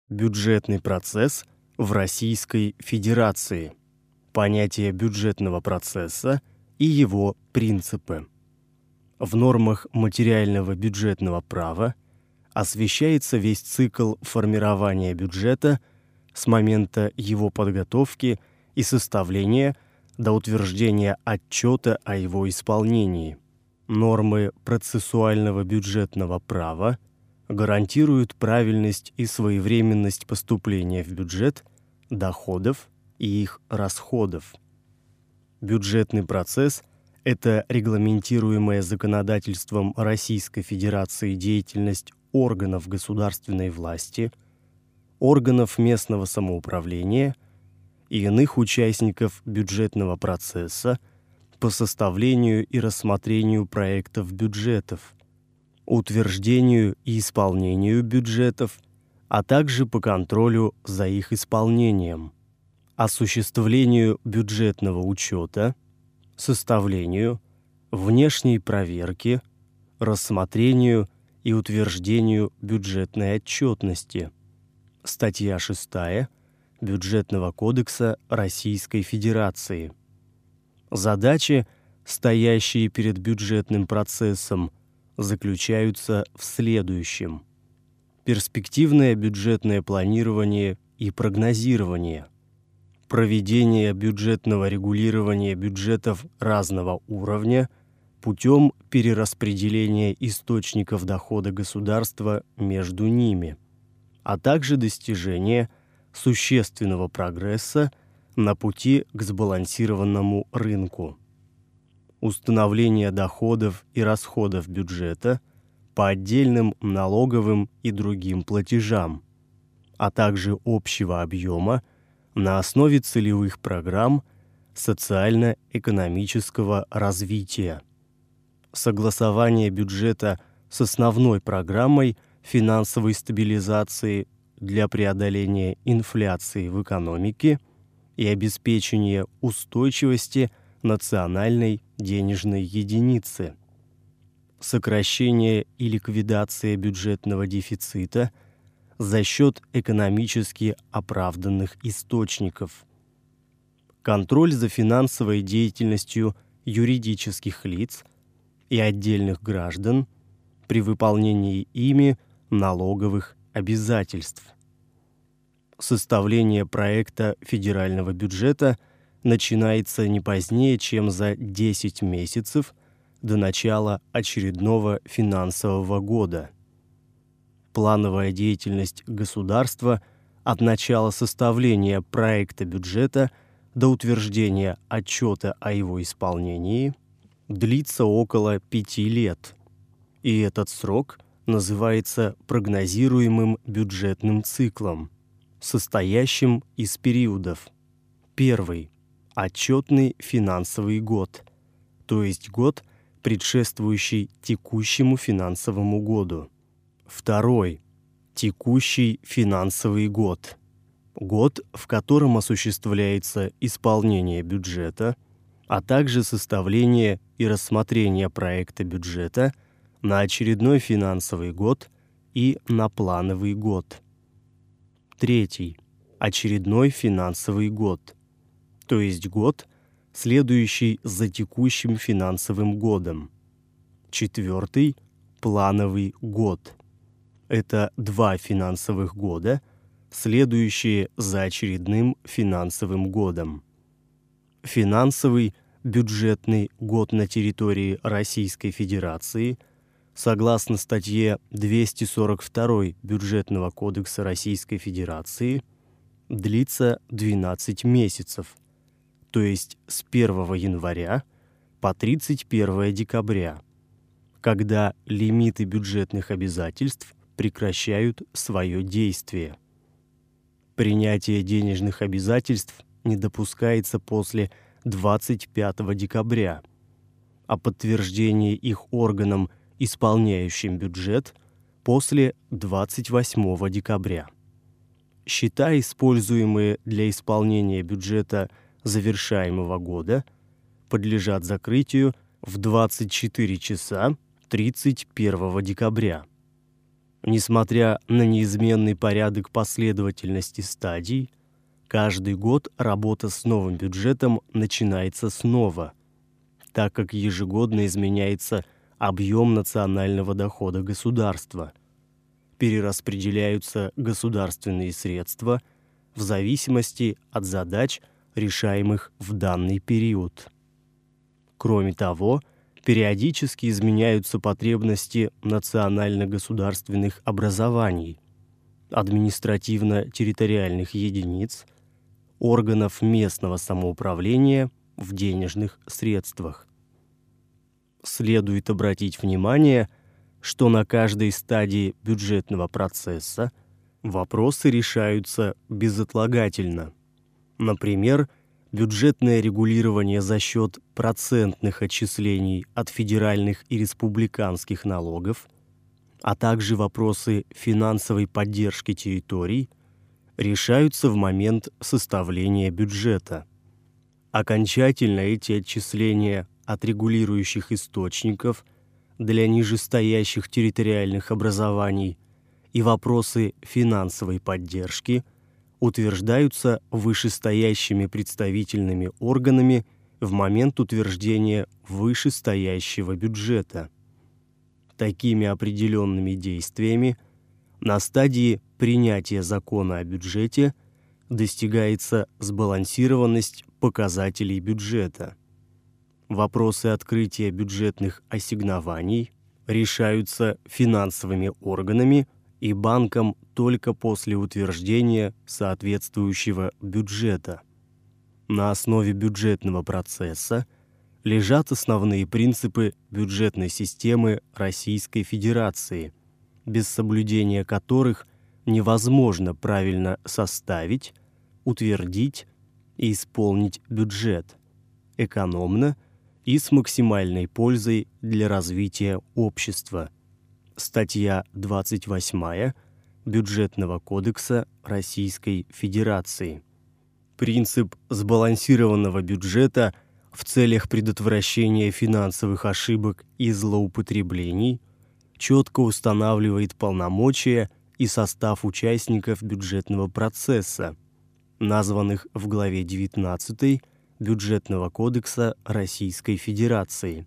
Бюджетный процесс в Российской Федерации. Понятие бюджетного процесса и его принципы. В нормах материального бюджетного права освещается весь цикл формирования бюджета с момента его подготовки и составления до утверждения отчета о его исполнении. Нормы процессуального бюджетного права гарантируют правильность и своевременность поступления в бюджет доходов и их расходов. Бюджетный процесс – это регламентируемая законодательством Российской Федерации деятельность органов государственной власти, органов местного самоуправления и иных участников бюджетного процесса по составлению и рассмотрению проектов бюджетов, утверждению и исполнению бюджетов, а также по контролю за их исполнением, осуществлению бюджетного учета, составлению, внешней проверке, рассмотрению и утверждению бюджетной отчетности. Статья 6 Бюджетного кодекса Российской Федерации. Задачи, стоящие перед бюджетным процессом, заключаются в следующем: перспективное бюджетное планирование и прогнозирование, проведение бюджетного регулирования бюджетов разного уровня путем перераспределения источников дохода государства между ними, а также достижение существенного прогресса на пути к сбалансированному рынку. Установление доходов и расходов бюджета по отдельным налоговым и другим платежам, а также общего объема на основе целевых программ социально-экономического развития. Согласование бюджета с основной программой финансовой стабилизации для преодоления инфляции в экономике и обеспечения устойчивости национальной денежной единицы, сокращение и ликвидация бюджетного дефицита за счет экономически оправданных источников, контроль за финансовой деятельностью юридических лиц и отдельных граждан при выполнении ими налоговых обязательств, составление проекта федерального бюджета начинается не позднее, чем за 10 месяцев до начала очередного финансового года. Плановая деятельность государства от начала составления проекта бюджета до утверждения отчета о его исполнении длится около 5 лет, и этот срок называется прогнозируемым бюджетным циклом, состоящим из периодов. Первый – отчетный финансовый год, то есть год, предшествующий текущему финансовому году. Второй – текущий финансовый год, год, в котором осуществляется исполнение бюджета, а также составление и рассмотрение проекта бюджета на очередной финансовый год и на плановый год. Третий – очередной финансовый год, то есть год, следующий за текущим финансовым годом. Четвертый – плановый год. Это 2 финансовых года, следующие за очередным финансовым годом. Финансовый бюджетный год на территории Российской Федерации, согласно статье 242 Бюджетного кодекса Российской Федерации, длится 12 месяцев, то есть с 1 января по 31 декабря, когда лимиты бюджетных обязательств прекращают свое действие. Принятие денежных обязательств не допускается после 25 декабря, а подтверждение их органом, исполняющим бюджет, после 28 декабря. Счета, используемые для исполнения бюджета завершаемого года, подлежат закрытию в 24 часа 31 декабря. Несмотря на неизменный порядок последовательности стадий, каждый год работа с новым бюджетом начинается снова, так как ежегодно изменяется объем национального дохода государства, перераспределяются государственные средства в зависимости от задач, решаемых в данный период. Кроме того, периодически изменяются потребности национально-государственных образований, административно-территориальных единиц, органов местного самоуправления в денежных средствах. Следует обратить внимание, что на каждой стадии бюджетного процесса вопросы решаются безотлагательно. Например, бюджетное регулирование за счет процентных отчислений от федеральных и республиканских налогов, а также вопросы финансовой поддержки территорий решаются в момент составления бюджета. Окончательно эти отчисления от регулирующих источников для нижестоящих территориальных образований и вопросы финансовой поддержки утверждаются вышестоящими представительными органами в момент утверждения вышестоящего бюджета. Такими определенными действиями на стадии принятия закона о бюджете достигается сбалансированность показателей бюджета. Вопросы открытия бюджетных ассигнований решаются финансовыми органами и банком только после утверждения соответствующего бюджета. На основе бюджетного процесса лежат основные принципы бюджетной системы Российской Федерации, без соблюдения которых невозможно правильно составить, утвердить и исполнить бюджет экономно и с максимальной пользой для развития общества. Статья 28 Бюджетного кодекса Российской Федерации. Принцип сбалансированного бюджета в целях предотвращения финансовых ошибок и злоупотреблений четко устанавливает полномочия и состав участников бюджетного процесса, названных в главе 19 Бюджетного кодекса Российской Федерации.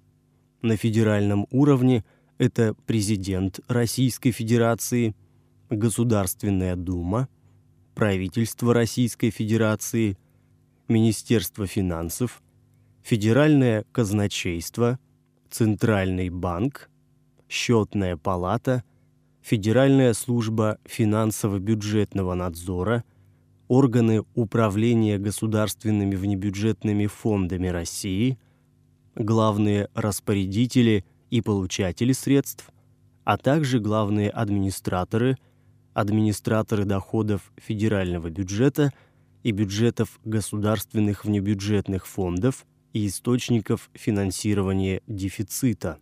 На федеральном уровне это президент Российской Федерации, Государственная Дума, правительство Российской Федерации, Министерство финансов, Федеральное казначейство, Центральный банк, Счетная палата, Федеральная служба финансово-бюджетного надзора, органы управления государственными внебюджетными фондами России, главные распорядители и получатели средств, а также главные администраторы, администраторы доходов федерального бюджета и бюджетов государственных внебюджетных фондов и источников финансирования дефицита.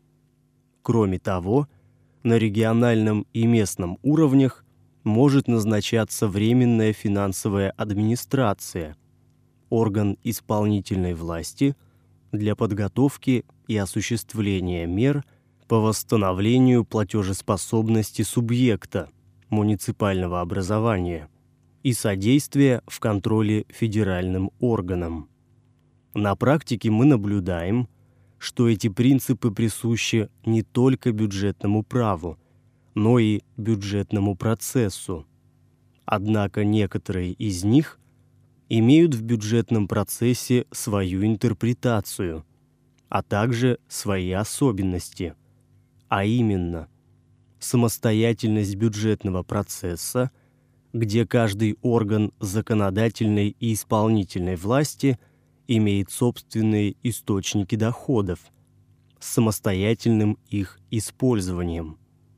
Кроме того, на региональном и местном уровнях может назначаться Временная финансовая администрация, орган исполнительной власти для подготовки и осуществления мер по восстановлению платежеспособности субъекта муниципального образования и содействия в контроле федеральным органам. На практике мы наблюдаем, что эти принципы присущи не только бюджетному праву, но и бюджетному процессу. Однако некоторые из них имеют в бюджетном процессе свою интерпретацию, а также свои особенности, а именно самостоятельность бюджетного процесса, где каждый орган законодательной и исполнительной власти имеет собственные источники доходов с самостоятельным их использованием.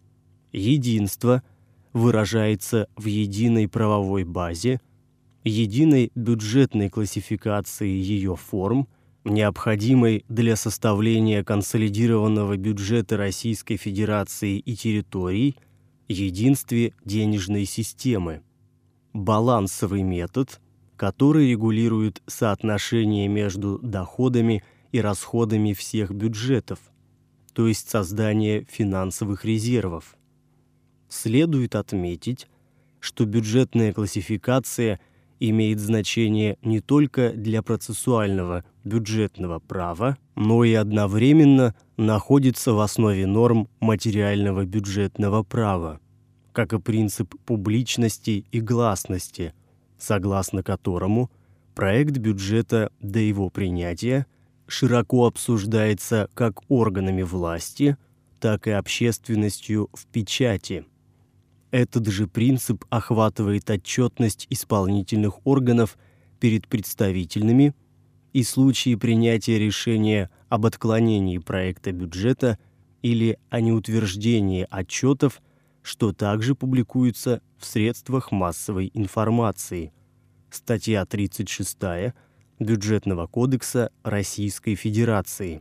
Единство выражается в единой правовой базе, единой бюджетной классификации ее форм, необходимой для составления консолидированного бюджета Российской Федерации и территорий, единстве денежной системы, балансовый метод, который регулирует соотношение между доходами и расходами всех бюджетов, то есть создание финансовых резервов, Следует отметить, что бюджетная классификация имеет значение не только для процессуального бюджетного права, но и одновременно находится в основе норм материального бюджетного права, как и принцип публичности и гласности, согласно которому проект бюджета до его принятия широко обсуждается как органами власти, так и общественностью в печати. Этот же принцип охватывает отчетность исполнительных органов перед представительными и случаи принятия решения об отклонении проекта бюджета или о неутверждении отчетов, что также публикуется в средствах массовой информации. Статья 36 Бюджетного кодекса Российской Федерации.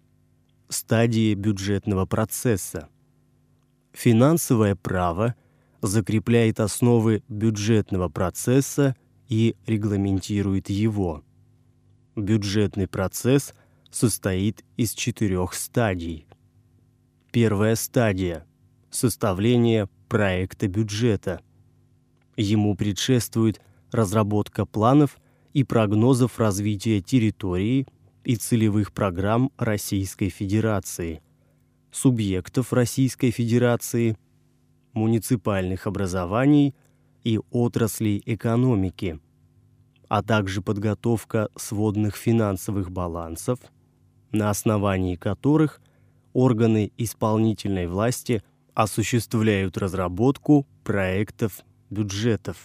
Стадии бюджетного процесса. Финансовое право закрепляет основы бюджетного процесса и регламентирует его. Бюджетный процесс состоит из 4 стадий. Первая стадия – составление проекта бюджета. Ему предшествует разработка планов и прогнозов развития территории и целевых программ Российской Федерации, субъектов Российской Федерации, муниципальных образований и отраслей экономики, а также подготовка сводных финансовых балансов, на основании которых органы исполнительной власти осуществляют разработку проектов бюджетов.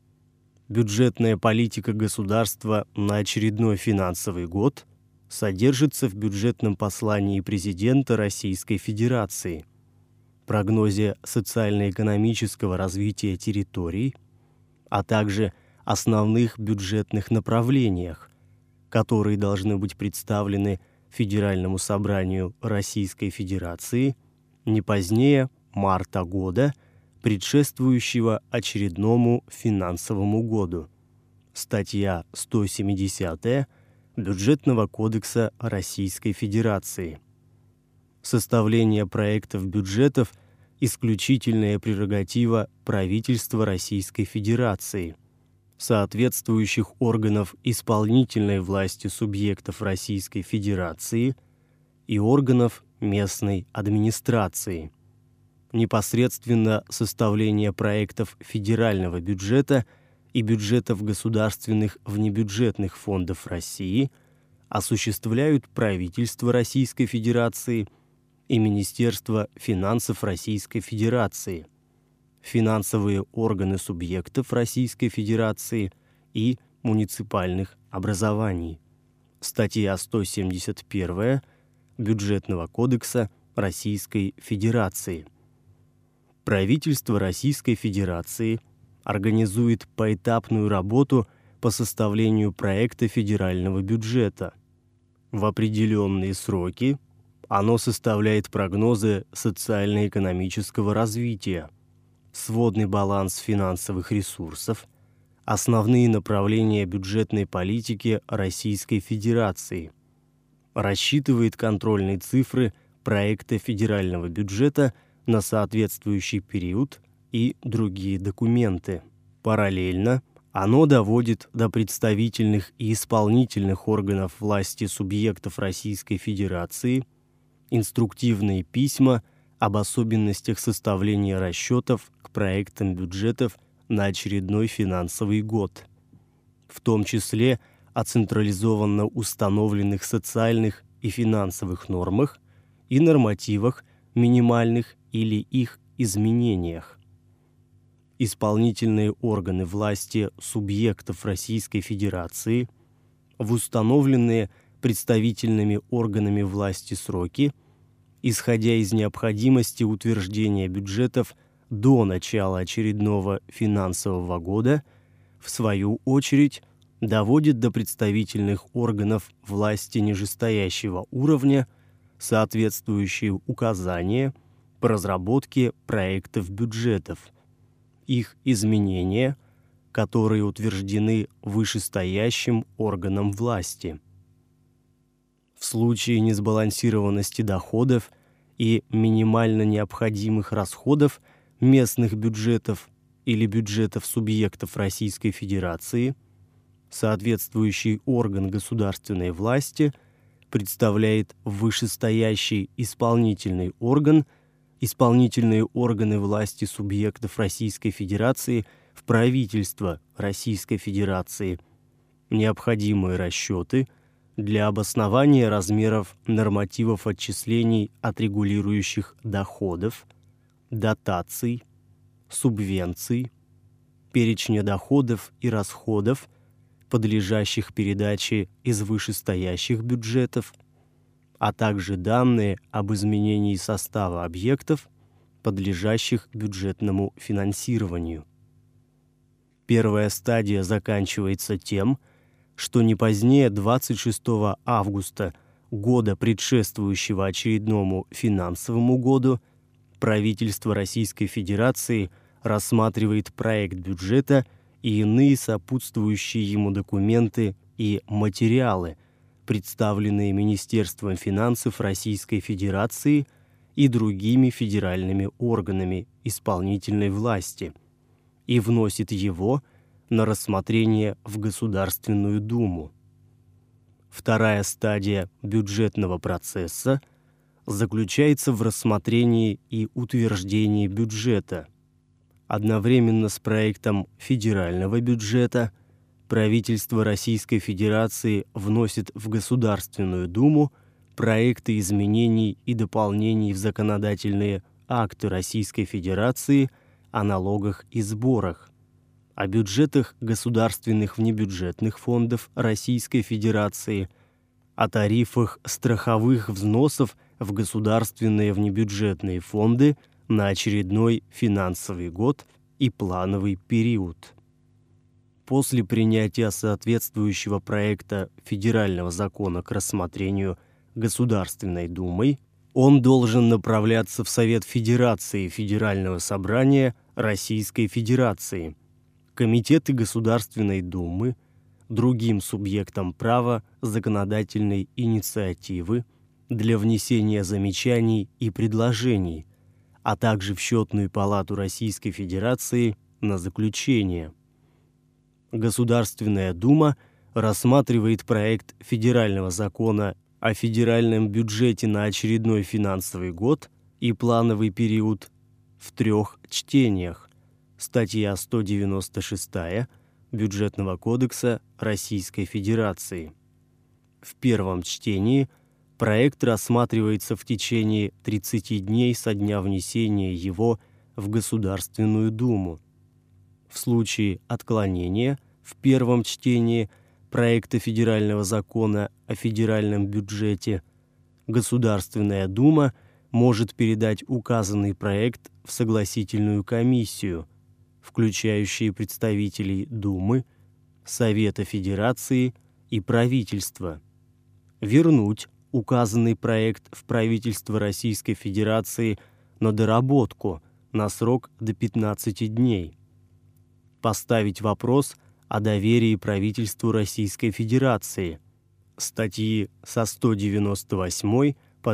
Бюджетная политика государства на очередной финансовый год содержится в бюджетном послании президента Российской Федерации, прогнозе социально-экономического развития территорий, а также основных бюджетных направлениях, которые должны быть представлены Федеральному собранию Российской Федерации не позднее марта года, предшествующего очередному финансовому году. Статья 170 Бюджетного кодекса Российской Федерации. Составление проектов бюджетов – исключительная прерогатива правительства Российской Федерации, соответствующих органов исполнительной власти субъектов Российской Федерации и органов местной администрации. Непосредственно составление проектов федерального бюджета и бюджетов государственных внебюджетных фондов России осуществляют правительство Российской Федерации и Министерство финансов Российской Федерации, финансовые органы субъектов Российской Федерации и муниципальных образований. Статья 171 Бюджетного кодекса Российской Федерации. Правительство Российской Федерации организует поэтапную работу по составлению проекта федерального бюджета. В определенные сроки оно составляет прогнозы социально-экономического развития, сводный баланс финансовых ресурсов, основные направления бюджетной политики Российской Федерации, рассчитывает контрольные цифры проекта федерального бюджета на соответствующий период и другие документы. Параллельно оно доводит до представительных и исполнительных органов власти субъектов Российской Федерации инструктивные письма об особенностях составления расчетов к проектам бюджетов на очередной финансовый год, в том числе о централизованно установленных социальных и финансовых нормах и нормативах минимальных или их изменениях. Исполнительные органы власти субъектов Российской Федерации в установленные представительными органами власти сроки, исходя из необходимости утверждения бюджетов до начала очередного финансового года, в свою очередь, доводит до представительных органов власти нижестоящего уровня соответствующие указания по разработке проектов бюджетов, их изменения, которые утверждены вышестоящим органом власти. В случае несбалансированности доходов и минимально необходимых расходов местных бюджетов или бюджетов субъектов Российской Федерации, соответствующий орган государственной власти представляет вышестоящий исполнительный орган, исполнительные органы власти субъектов Российской Федерации в правительство Российской Федерации, необходимые расчеты для обоснования размеров нормативов отчислений от регулирующих доходов, дотаций, субвенций, перечня доходов и расходов, подлежащих передаче из вышестоящих бюджетов, а также данные об изменении состава объектов, подлежащих бюджетному финансированию. Первая стадия заканчивается тем, что не позднее 26 августа года, предшествующего очередному финансовому году, правительство Российской Федерации рассматривает проект бюджета и иные сопутствующие ему документы и материалы, представленные Министерством финансов Российской Федерации и другими федеральными органами исполнительной власти, и вносит его на рассмотрение в Государственную Думу. Вторая стадия бюджетного процесса заключается в рассмотрении и утверждении бюджета. Одновременно с проектом федерального бюджета правительство Российской Федерации вносит в Государственную Думу проекты изменений и дополнений в законодательные акты Российской Федерации о налогах и сборах, о бюджетах государственных внебюджетных фондов Российской Федерации, о тарифах страховых взносов в государственные внебюджетные фонды на очередной финансовый год и плановый период. После принятия соответствующего проекта федерального закона к рассмотрению Государственной Думой, он должен направляться в Совет Федерации Федерального собрания Российской Федерации, комитеты Государственной Думы, другим субъектам права законодательной инициативы для внесения замечаний и предложений, а также в Счетную палату Российской Федерации на заключение. Государственная Дума рассматривает проект федерального закона о федеральном бюджете на очередной финансовый год и плановый период в 3 чтениях. Статья 196 Бюджетного кодекса Российской Федерации. В первом чтении проект рассматривается в течение 30 дней со дня внесения его в Государственную Думу. В случае отклонения в первом чтении проекта федерального закона о федеральном бюджете Государственная Дума может передать указанный проект в согласительную комиссию, включающую представителей Думы, Совета Федерации и правительства, вернуть указанный проект в правительство Российской Федерации на доработку на срок до 15 дней, поставить вопрос о доверии правительству Российской Федерации, статьи со 198 по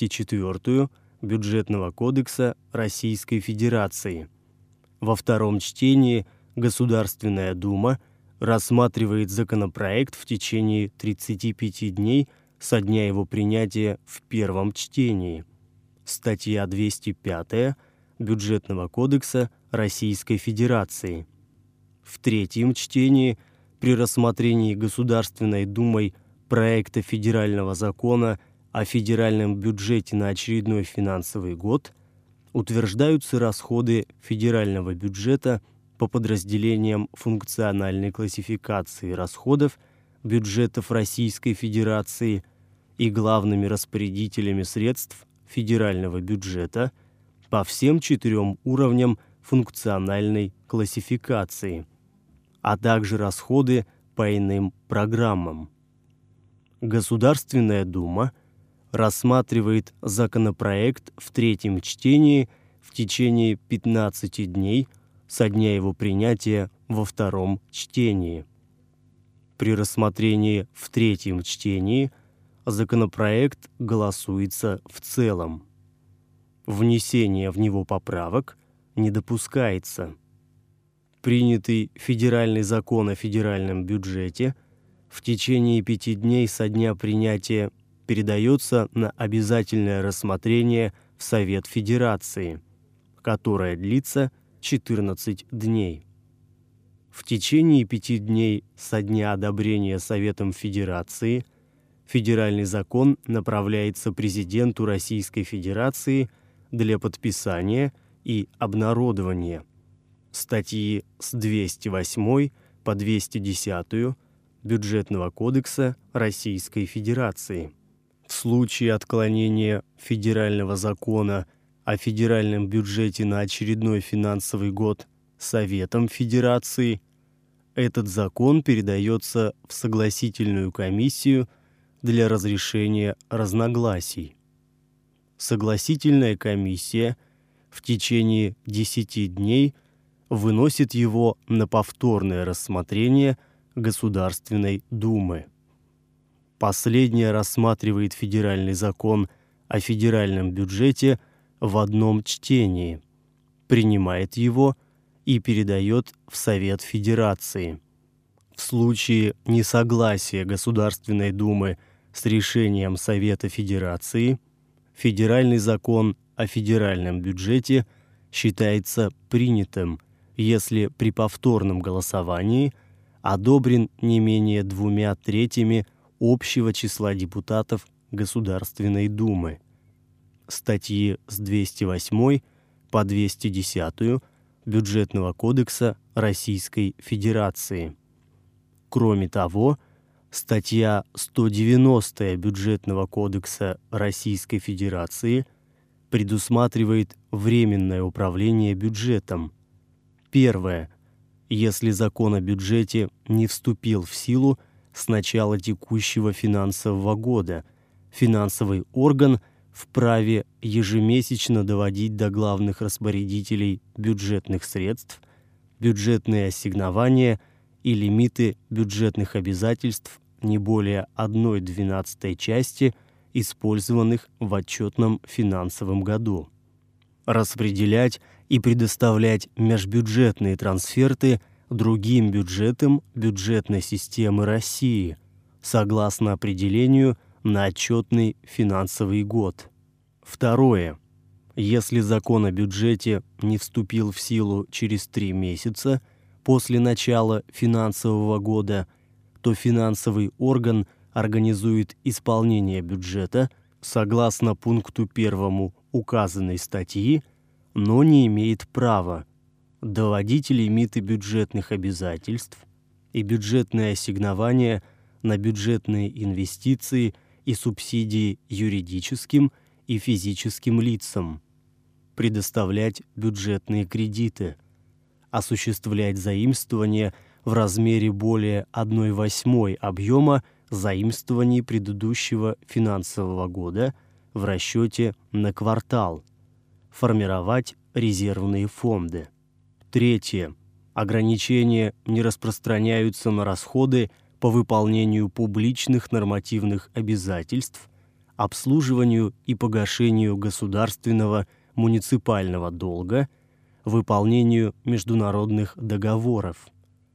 204 Бюджетного кодекса Российской Федерации. Во втором чтении Государственная Дума рассматривает законопроект в течение 35 дней со дня его принятия в первом чтении. Статья 205 Бюджетного кодекса Российской Федерации. В третьем чтении при рассмотрении Государственной Думой проекта федерального закона о федеральном бюджете на очередной финансовый год утверждаются расходы федерального бюджета по подразделениям функциональной классификации расходов бюджетов Российской Федерации и главными распорядителями средств федерального бюджета по всем 4 уровням функциональной классификации, а также расходы по иным программам. Государственная Дума рассматривает законопроект в третьем чтении в течение 15 дней со дня его принятия во втором чтении. При рассмотрении в третьем чтении законопроект голосуется в целом. Внесение в него поправок не допускается. Принятый федеральный закон о федеральном бюджете в течение 5 дней со дня принятия передается на обязательное рассмотрение в Совет Федерации, которое длится 14 дней. В течение 5 дней со дня одобрения Советом Федерации федеральный закон направляется президенту Российской Федерации для подписания и обнародования. Статьи с 208 по 210 Бюджетного кодекса Российской Федерации. В случае отклонения федерального закона о федеральном бюджете на очередной финансовый год Советом Федерации, этот закон передается в согласительную комиссию для разрешения разногласий. Согласительная комиссия в течение 10 дней выносит его на повторное рассмотрение Государственной Думы. Последняя рассматривает федеральный закон о федеральном бюджете в одном чтении, принимает его и передает в Совет Федерации. В случае несогласия Государственной Думы с решением Совета Федерации, федеральный закон о федеральном бюджете считается принятым, если при повторном голосовании одобрен не менее 2/3 общего числа депутатов Государственной Думы. Статьи с 208 по 210 Бюджетного кодекса Российской Федерации. Кроме того, статья 190 Бюджетного кодекса Российской Федерации предусматривает временное управление бюджетом. Первое. Если закон о бюджете не вступил в силу с начала текущего финансового года, финансовый орган вправе ежемесячно доводить до главных распорядителей бюджетных средств бюджетные ассигнования и лимиты бюджетных обязательств не более 1/12 части использованных в отчетном финансовом году. Распределять и предоставлять межбюджетные трансферты другим бюджетам бюджетной системы России согласно определению на отчетный финансовый год. Второе. Если закон о бюджете не вступил в силу через 3 месяца после начала финансового года, то финансовый орган организует исполнение бюджета согласно пункту 1 указанной статьи, но не имеет права доводить лимиты бюджетных обязательств и бюджетные ассигнования на бюджетные инвестиции и субсидии юридическим и физическим лицам, предоставлять бюджетные кредиты, осуществлять заимствования в размере более 1/8 объема заимствований предыдущего финансового года в расчете на квартал, формировать резервные фонды. Третье. Ограничения не распространяются на расходы по выполнению публичных нормативных обязательств, обслуживанию и погашению государственного муниципального долга, выполнению международных договоров.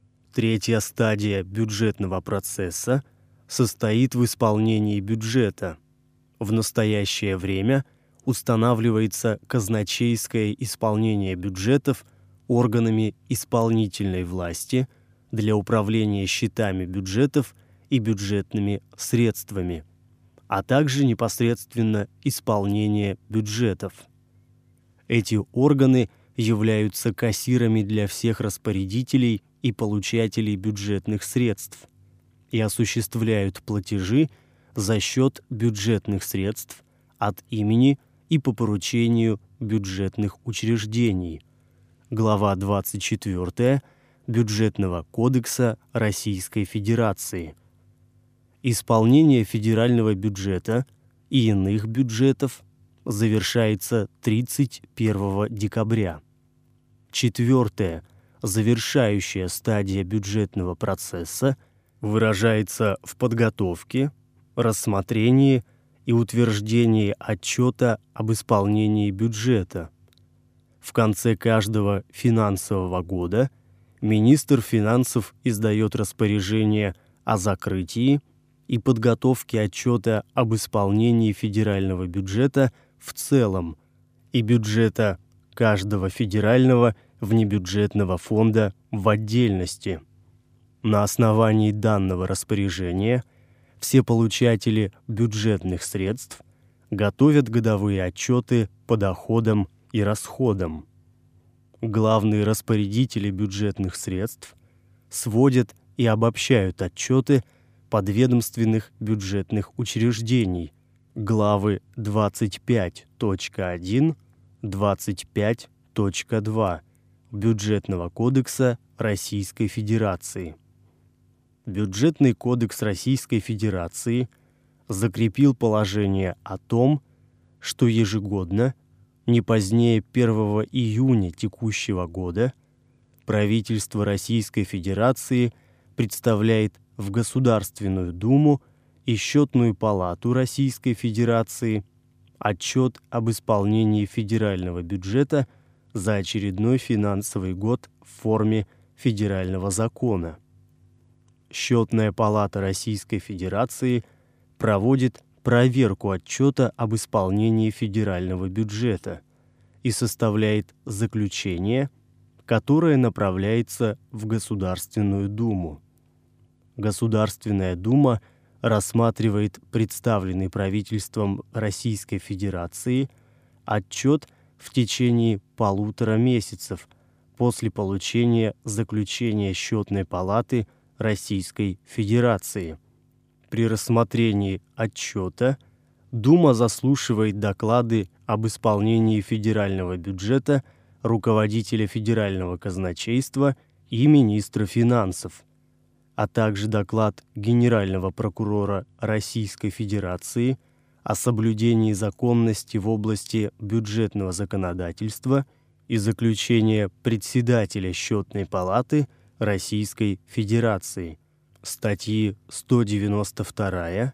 Третья стадия бюджетного процесса состоит в исполнении бюджета. В настоящее время устанавливается казначейское исполнение бюджетов органами исполнительной власти для управления счетами бюджетов и бюджетными средствами, а также непосредственно исполнение бюджетов. Эти органы являются кассирами для всех распорядителей и получателей бюджетных средств и осуществляют платежи за счет бюджетных средств от имени и по поручению бюджетных учреждений. Глава 24 Бюджетного кодекса Российской Федерации. Исполнение федерального бюджета и иных бюджетов завершается 31 декабря. Четвертое. Завершающая стадия бюджетного процесса выражается в подготовке, рассмотрении и утверждении отчета об исполнении бюджета. В конце каждого финансового года министр финансов издает распоряжение о закрытии и подготовке отчета об исполнении федерального бюджета в целом и бюджета каждого федерального внебюджетного фонда в отдельности. На основании данного распоряжения все получатели бюджетных средств готовят годовые отчеты по доходам и расходам. Главные распорядители бюджетных средств сводят и обобщают отчеты подведомственных бюджетных учреждений, главы 25.1, 25.2 Бюджетного кодекса Российской Федерации. Бюджетный кодекс Российской Федерации закрепил положение о том, что ежегодно, не позднее 1 июня текущего года, правительство Российской Федерации представляет в Государственную Думу и Счетную палату Российской Федерации отчет об исполнении федерального бюджета за очередной финансовый год в форме федерального закона. Счетная палата Российской Федерации проводит проверку отчета об исполнении федерального бюджета и составляет заключение, которое направляется в Государственную Думу. Государственная Дума рассматривает представленный правительством Российской Федерации отчет в течение 1,5 месяцев после получения заключения Счетной палаты Российской Федерации. При рассмотрении отчета Дума заслушивает доклады об исполнении федерального бюджета руководителя федерального казначейства и министра финансов, а также доклад Генерального прокурора Российской Федерации о соблюдении законности в области бюджетного законодательства и заключение председателя Счетной палаты Российской Федерации, статьи 192,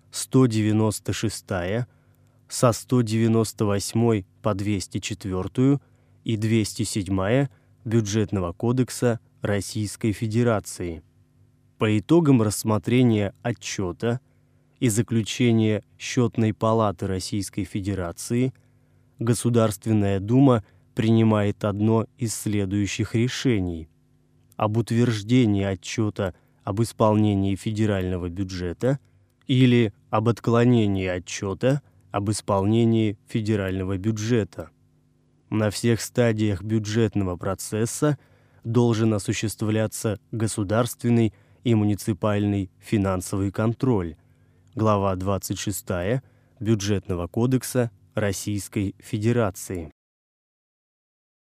196, со 198 по 204 и 207 Бюджетного кодекса Российской Федерации. По итогам рассмотрения отчета и заключения Счетной палаты Российской Федерации Государственная Дума принимает одно из следующих решений: об утверждении отчета об исполнении федерального бюджета или об отклонении отчета об исполнении федерального бюджета. На всех стадиях бюджетного процесса должен осуществляться государственный и муниципальный финансовый контроль. Глава 26 Бюджетного кодекса Российской Федерации.